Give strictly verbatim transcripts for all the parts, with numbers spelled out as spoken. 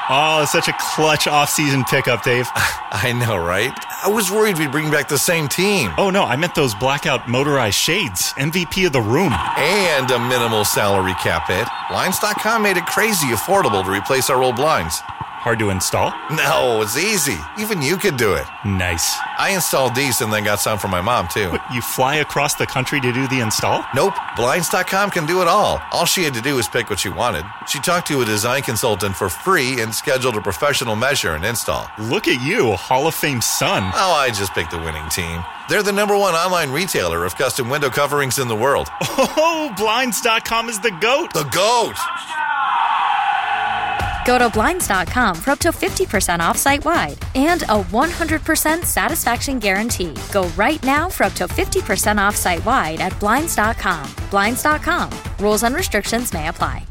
Oh, such a clutch off-season pickup, Dave. I know, right? I was worried we'd bring back the same team. Oh, no, I meant those blackout motorized shades. M V P of the room. And a minimal salary cap hit. Blinds dot com made it crazy affordable to replace our old blinds. Hard to install? No, it's easy. Even you could do it. Nice. I installed these and then got some for my mom, too. But you fly across the country to do the install? Nope. Blinds dot com can do it all. All she had to do was pick what she wanted. She talked to a design consultant for free and scheduled a professional measure and install. Look at you, Hall of Fame son. Oh, I just picked the winning team. They're the number one online retailer of custom window coverings in the world. Oh, Blinds dot com is the GOAT. The GOAT! Go to Blinds dot com for up to fifty percent off site-wide and a one hundred percent satisfaction guarantee. Go right now for up to fifty percent off site-wide at Blinds dot com. Blinds dot com. Rules and restrictions may apply.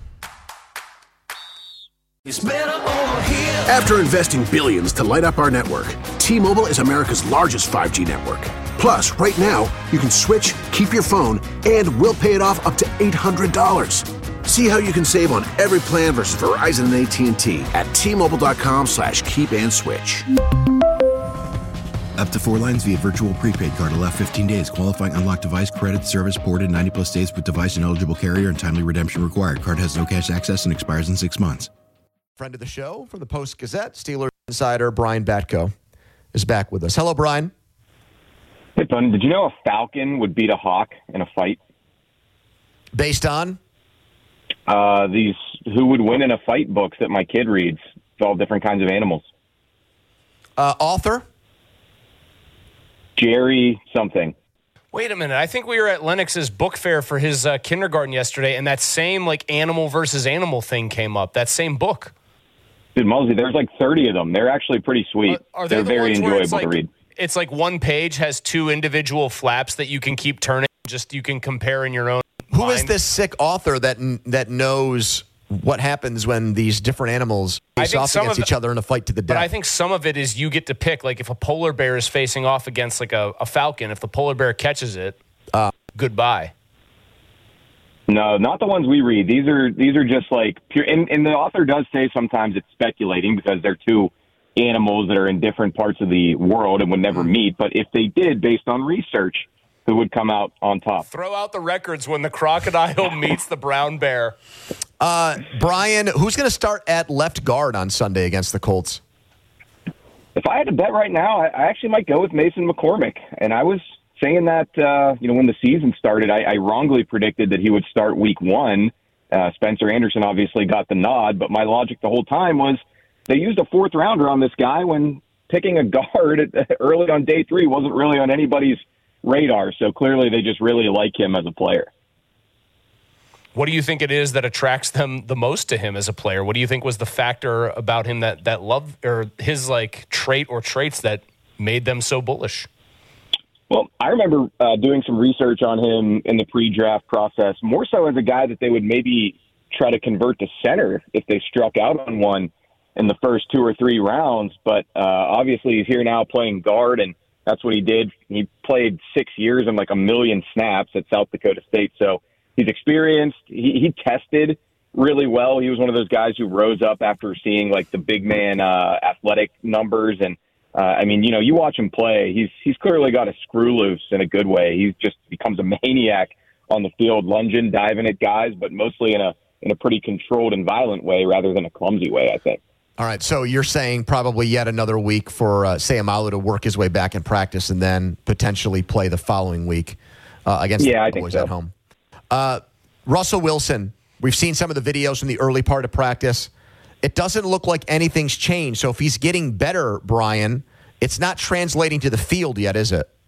After investing billions to light up our network, T-Mobile is America's largest five G network. Plus, right now, you can switch, keep your phone, and we'll pay it off up to eight hundred dollars. See how you can save on every plan versus Verizon and A T and T at T-Mobile.com slash keep and switch. Up to four lines via virtual prepaid card. Allow fifteen days. Qualifying unlocked device credit service ported ninety plus days with device and eligible carrier and timely redemption required. Card has no cash access and expires in six months. Friend of the show from the Post-Gazette, Steelers insider Brian Batko is back with us. Hello, Brian. Hey, Tony, did you know a falcon would beat a hawk in a fight? Based on? Uh, these who would win in a fight books that my kid reads. It's all different kinds of animals. Uh, author? Jerry something. Wait a minute. I think we were at Lennox's book fair for his uh, kindergarten yesterday, and that same like animal versus animal thing came up. That same book. Dude, Mosey, there's like thirty of them. They're actually pretty sweet. Are, are they They're the very ones where enjoyable it's like, to read. It's like one page has two individual flaps that you can keep turning. Just you can compare in your own Who mind. is this sick author that that knows what happens when these different animals face off against each other in a fight to the death? But I think some of it is you get to pick. Like if a polar bear is facing off against like a, a falcon, if the polar bear catches it, uh, goodbye. No, not the ones we read. These are these are just like pure. And, and the author does say sometimes it's speculating because they're two animals that are in different parts of the world and would never meet. But if they did, based on research, who would come out on top? Throw out the records when the crocodile meets the brown bear. Uh, Brian, who's going to start at left guard on Sunday against the Colts? If I had to bet right now, I, I actually might go with Mason McCormick. And I was saying that, uh, you know, when the season started, I, I wrongly predicted that he would start week one. Uh, Spencer Anderson obviously got the nod, but my logic the whole time was they used a fourth rounder on this guy when picking a guard early on day three wasn't really on anybody's radar. So clearly they just really like him as a player. What do you think it is that attracts them the most to him as a player? What do you think was the factor about him that, that love or his like trait or traits that made them so bullish? Well, I remember uh, doing some research on him in the pre-draft process, more so as a guy that they would maybe try to convert to center if they struck out on one in the first two or three rounds. But uh, obviously he's here now playing guard, and that's what he did. He played six years and like a million snaps at South Dakota State. So he's experienced. He, he tested really well. He was one of those guys who rose up after seeing like the big man uh, athletic numbers. And uh, I mean, you know, you watch him play, he's, he's clearly got a screw loose in a good way. He just becomes a maniac on the field, lunging, diving at guys, but mostly in a, in a pretty controlled and violent way rather than a clumsy way, I think. All right, so you're saying probably yet another week for uh, Seumalo to work his way back in practice and then potentially play the following week uh, against yeah, the I Cowboys think so. at home. Uh, Russell Wilson, we've seen some of the videos from the early part of practice. It doesn't look like anything's changed. So if he's getting better, Brian, it's not translating to the field yet, is it?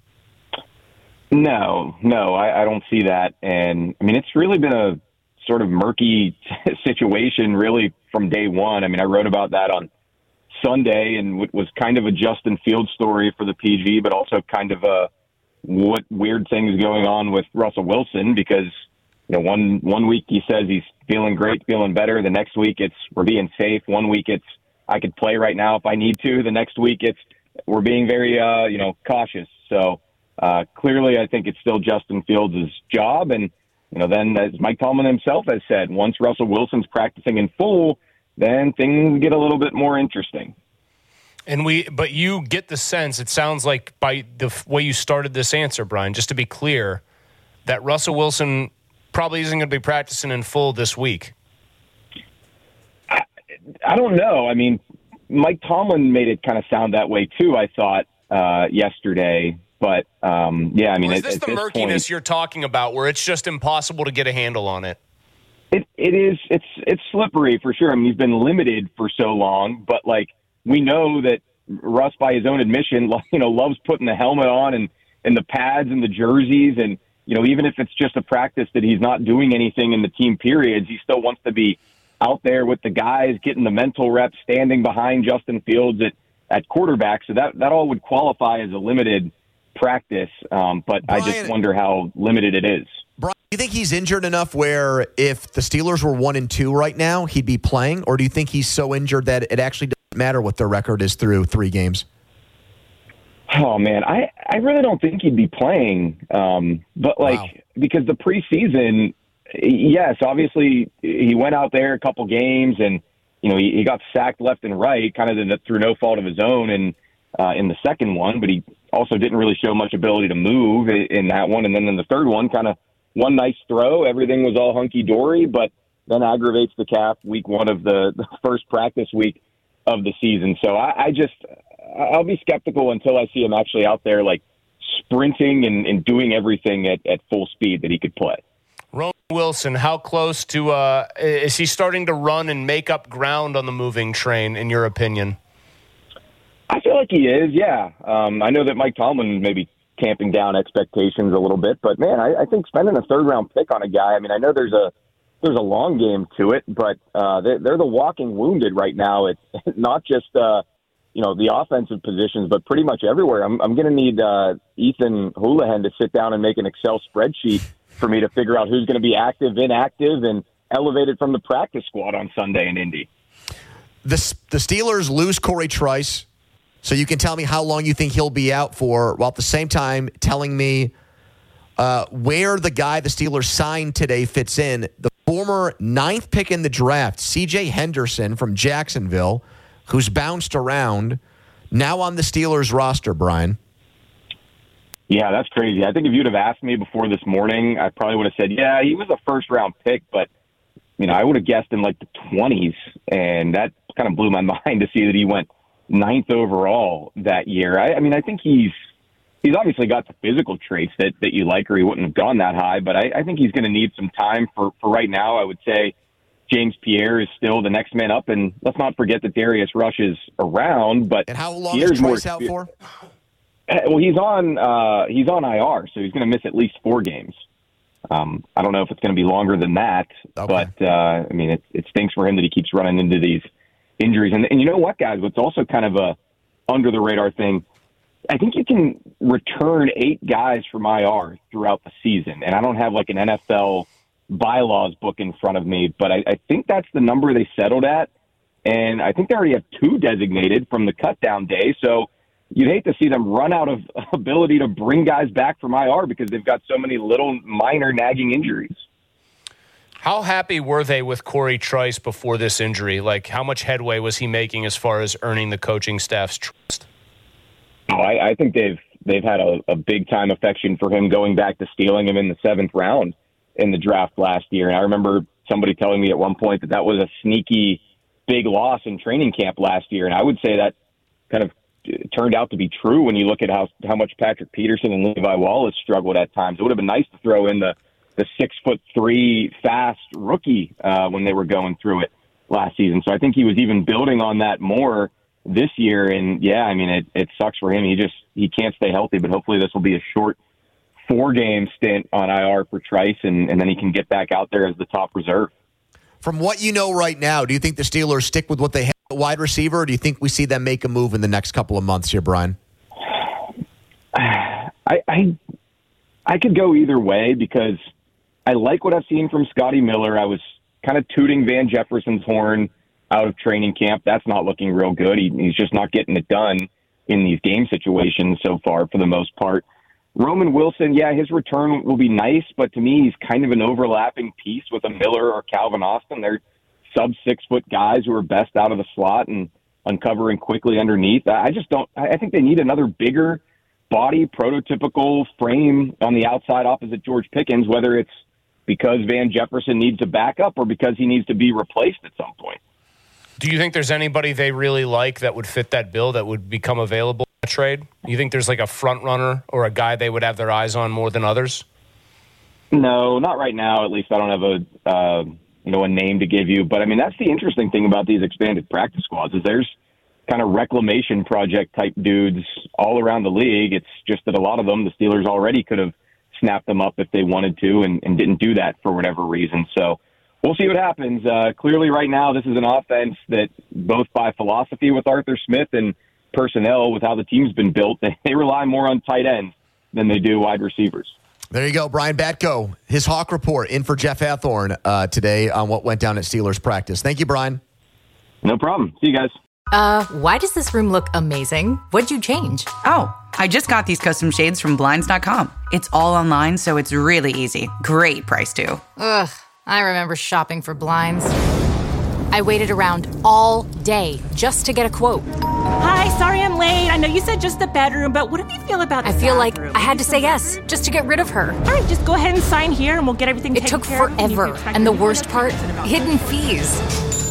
No, no, I, I don't see that. And, I mean, it's really been a sort of murky situation really from day one. I mean, I wrote about that on Sunday and it was kind of a Justin Fields story for the P G, but also kind of a what weird things going on with Russell Wilson because, you know, one, one week he says he's feeling great, feeling better. The next week it's we're being safe. One week it's I could play right now if I need to. The next week it's we're being very, uh, you know, cautious. So uh, clearly I think it's still Justin Fields' job. And, you know, then as Mike Tomlin himself has said, once Russell Wilson's practicing in full, then things get a little bit more interesting. And we, but you get the sense, it sounds like by the f- way you started this answer, Brian, just to be clear, that Russell Wilson probably isn't going to be practicing in full this week. I, I don't know. I mean, Mike Tomlin made it kind of sound that way too, I thought, uh, yesterday. But, um, yeah, I mean, or is at, this at the this murkiness point, you're talking about where it's just impossible to get a handle on it? It, it is. It's it's slippery for sure. I mean, he's been limited for so long, but, like, we know that Russ, by his own admission, you know, loves putting the helmet on and, and the pads and the jerseys. And, you know, even if it's just a practice that he's not doing anything in the team periods, he still wants to be out there with the guys, getting the mental reps, standing behind Justin Fields at, at quarterback. So that, that all would qualify as a limited practice. Um, but Brian, I just wonder how limited it is. Brian, do you think he's injured enough where if the Steelers were one and two right now, he'd be playing? Or do you think he's so injured that it actually doesn't matter what their record is through three games? Oh, man, I, I really don't think he'd be playing. Um, but, like, wow. because the preseason, yes, obviously he went out there a couple games and, you know, he, he got sacked left and right, kind of through no fault of his own and uh, in the second one, but he also didn't really show much ability to move in that one. And then in the third one, kind of one nice throw, everything was all hunky-dory, but then aggravates the calf week one of the, the first practice week of the season. So I, I just, I'll be skeptical until I see him actually out there, like, sprinting and, and doing everything at, at full speed that he could play. Roman Wilson, how close to, uh, is he starting to run and make up ground on the moving train, in your opinion? I feel like he is, yeah. Um, I know that Mike Tomlin may be tamping down expectations a little bit, but, man, I, I think spending a third-round pick on a guy, I mean, I know there's a there's a long game to it, but uh, they're, they're the walking wounded right now. It's not just, uh, you know, the offensive positions, but pretty much everywhere. I'm, I'm going to need uh, Ethan Houlihan to sit down and make an Excel spreadsheet for me to figure out who's going to be active, inactive, and elevated from the practice squad on Sunday in Indy. The, the Steelers lose Corey Trice, so you can tell me how long you think he'll be out for, while at the same time telling me uh, where the guy the Steelers signed today fits in. The former ninth pick in the draft, C J Henderson from Jacksonville, who's bounced around, now on the Steelers roster, Brian. Yeah, that's crazy. I think if you'd have asked me before this morning, I probably would have said, yeah, he was a first-round pick, but, you know, I would have guessed in, like, the twenties, and that kind of blew my mind to see that he went ninth overall that year. I, I mean, I think he's he's obviously got the physical traits that, that you like, or he wouldn't have gone that high, but I, I think he's going to need some time. For, for right now, I would say James Pierre is still the next man up, and let's not forget that Darius Rush is around. But and how long Pierre's is Trice out for? Well, he's on uh, he's on I R, so he's going to miss at least four games. Um, I don't know if it's going to be longer than that, okay. but uh, I mean, it, it stinks for him that he keeps running into these injuries. And, and you know what, guys? What's also kind of a under the radar thing. I think you can return eight guys from I R throughout the season, and I don't have like an N F L bylaws book in front of me, but I, I think that's the number they settled at, and I think they already have two designated from the cutdown day. So you'd hate to see them run out of ability to bring guys back from I R because they've got so many little minor nagging injuries. How happy were they with Corey Trice before this injury? Like, how much headway was he making as far as earning the coaching staff's trust? Oh, I, I think they've they've had a, a big time affection for him, going back to stealing him in the seventh round in the draft last year. And I remember somebody telling me at one point that that was a sneaky big loss in training camp last year. And I would say that kind of turned out to be true when you look at how how much Patrick Peterson and Levi Wallace struggled at times. It would have been nice to throw in the the six foot three fast rookie uh, when they were going through it last season. So I think he was even building on that more this year. And yeah, I mean, it, it sucks for him. He just, he can't stay healthy, but hopefully this will be a short four game stint on I R for Trice. And, and then he can get back out there as the top reserve. From what you know right now, do you think the Steelers stick with what they have at wide receiver, or do you think we see them make a move in the next couple of months here, Brian? I, I, I could go either way because I like what I've seen from Scotty Miller. I was kind of tooting Van Jefferson's horn out of training camp. That's not looking real good. He, he's just not getting it done in these game situations so far for the most part. Roman Wilson, yeah, his return will be nice, but to me, he's kind of an overlapping piece with a Miller or Calvin Austin. They're sub six foot guys who are best out of the slot and uncovering quickly underneath. I just don't, I think they need another bigger body, prototypical frame on the outside opposite George Pickens, whether it's because Van Jefferson needs to back up or because he needs to be replaced at some point. Do you think there's anybody they really like that would fit that bill that would become available in a trade? You think there's like a front runner or a guy they would have their eyes on more than others? No, not right now. At least I don't have a uh, you know a name to give you. But I mean, that's the interesting thing about these expanded practice squads is there's kind of reclamation project type dudes all around the league. It's just that a lot of them, the Steelers already could have snapped them up if they wanted to and, and didn't do that for whatever reason. So we'll see what happens. Uh, clearly right now, this is an offense that both by philosophy with Arthur Smith and personnel with how the team's been built, they rely more on tight ends than they do wide receivers. There you go, Brian Batko. His Hawk Report in for Jeff Hathorn uh, today on what went down at Steelers practice. Thank you, Brian. No problem. See you guys. Uh, why does this room look amazing? What'd you change? Oh, I just got these custom shades from Blinds dot com. It's all online, so it's really easy. Great price, too. Ugh, I remember shopping for blinds. I waited around all day just to get a quote. Hi, sorry I'm late. I know you said just the bedroom, but what do you feel about the I feel bathroom? like I had to say yes just to get rid of her. All right, just go ahead and sign here and we'll get everything It taken took care of. forever, and the worst part, hidden fees.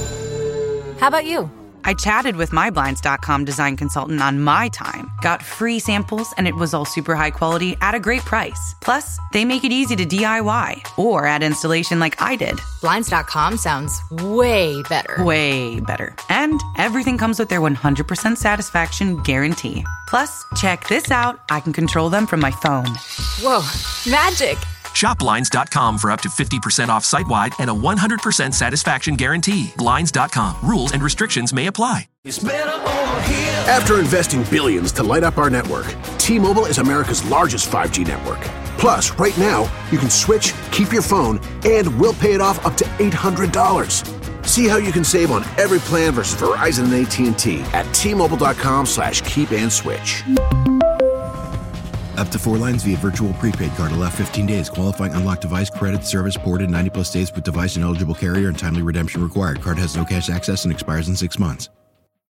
How about you? I chatted with my Blinds dot com design consultant on my time, got free samples, and it was all super high quality at a great price. Plus, they make it easy to D I Y or add installation like I did. Blinds dot com sounds way better. Way better. And everything comes with their one hundred percent satisfaction guarantee. Plus, check this out. I can control them from my phone. Whoa, magic. Shop Blinds dot com for up to fifty percent off site-wide and a one hundred percent satisfaction guarantee. Blinds dot com. Rules and restrictions may apply. After investing billions to light up our network, T-Mobile is America's largest five G network. Plus, right now, you can switch, keep your phone, and we'll pay it off up to eight hundred dollars. See how you can save on every plan versus Verizon and A T and T at T Mobile dot com slash keep and switch. Up to four lines via virtual prepaid card. Allow fifteen days. Qualifying unlocked device credit service ported ninety plus days with device and eligible carrier and timely redemption required. Card has no cash access and expires in six months.